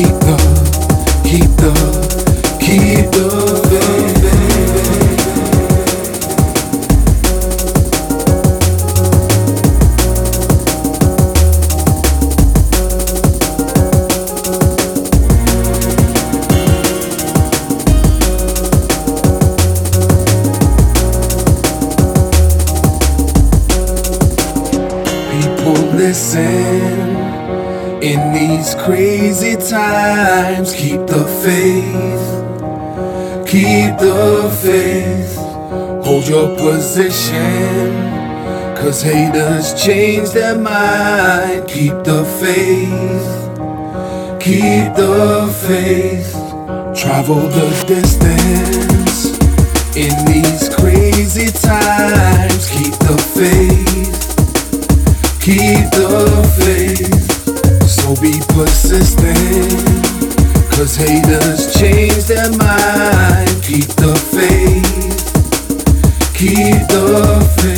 keep the faith. People listen. In these crazy times, keep the faith, keep the faith. Hold your position, 'cause haters change their mind. Keep the faith, keep the faith. Travel the distance. In these crazy times, keep the faith, keep the faith. So be persistent, 'cause haters change their mind. Keep the faith, keep the faith.